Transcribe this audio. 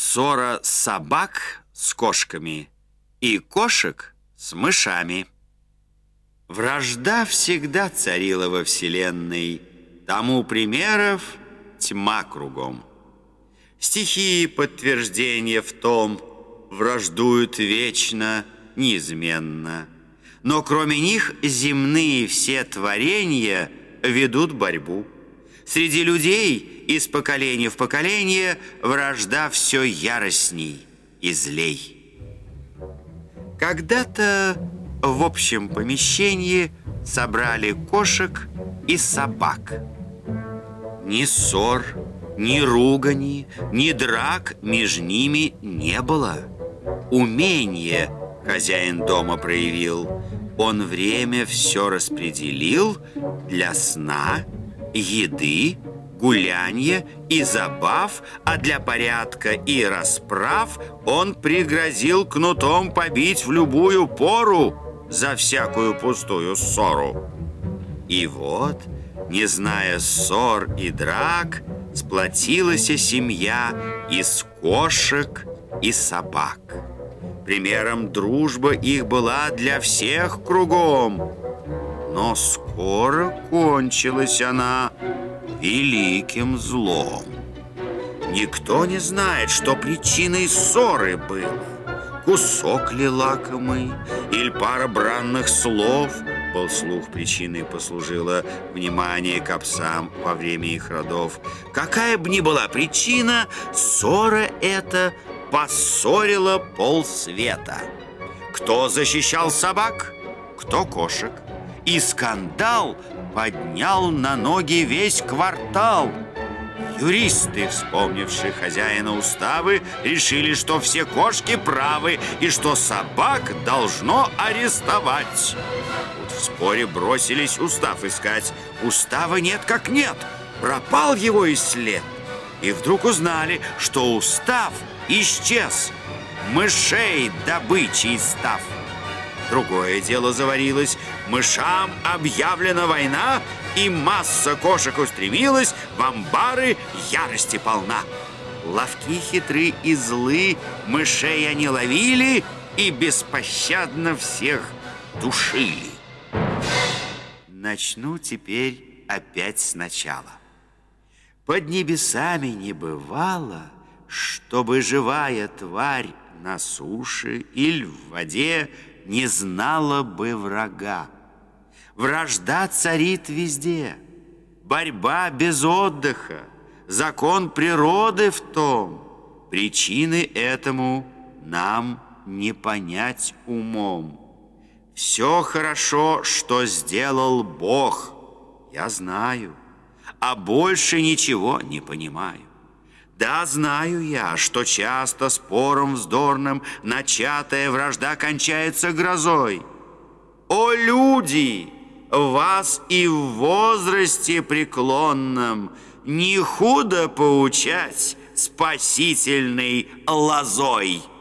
Ссора собак с кошками и кошек с мышами. Вражда всегда царила во вселенной, тому примеров тьма кругом. Стихии подтверждения в том враждуют вечно, неизменно. Но кроме них земные все творения ведут борьбу. Среди людей из поколения в поколение вражда все яростней и злей. Когда-то в общем помещении собрали кошек и собак. Ни ссор, ни ругани, ни драк между ними не было. Умение хозяин дома проявил. Он время все распределил для сна, еды, гулянья и забав, а для порядка и расправ он пригрозил кнутом побить в любую пору за всякую пустую ссору. И вот, не зная ссор и драк, сплотилась семья из кошек и собак. Примером дружба их была для всех кругом. Но скоро кончилась она великим злом. Никто не знает, что причиной ссоры было. Кусок ли лакомый, или пара бранных слов. Был слух причиной послужило внимание к псам во время их родов. Какая бы ни была причина, ссора эта поссорила полсвета. Кто защищал собак, кто кошек. И скандал поднял на ноги весь квартал. Юристы, вспомнившие хозяина уставы, решили, что все кошки правы и что собак должно арестовать. Вот в споре бросились устав искать. Устава нет как нет, пропал его и след. И вдруг узнали, что устав исчез, мышей добычей став. Другое дело заварилось. Мышам объявлена война, и масса кошек устремилась в амбары, ярости полна. Ловки, хитры и злы, мышей они ловили и беспощадно всех душили. Начну теперь опять сначала. Под небесами не бывало, чтобы живая тварь на суше или в воде не знала бы врага. Вражда царит везде, борьба без отдыха, закон природы в том. Причины этому нам не понять умом. Все хорошо, что сделал Бог, я знаю, а больше ничего не понимаю. Да, знаю я, что часто спором вздорным начатая вражда кончается грозой. О, люди, вас и в возрасте преклонном не худо поучать спасительной лозой.